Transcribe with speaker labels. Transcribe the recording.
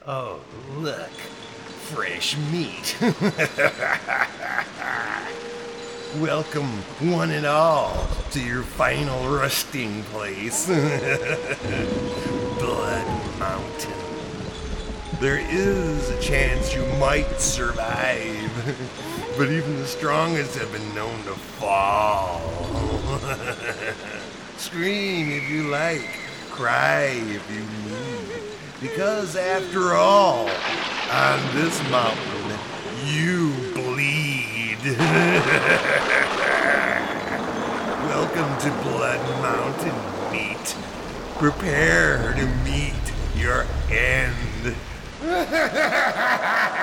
Speaker 1: Oh, look. Fresh meat. Welcome, one and all, to your final resting place. Blood Mountain. There is a chance you might survive, but even the strongest have been known to fall. Scream if you like, cry if you need, because after all, on this mountain, you bleed. Welcome to Blood Mountain, meat. Prepare to meet your end.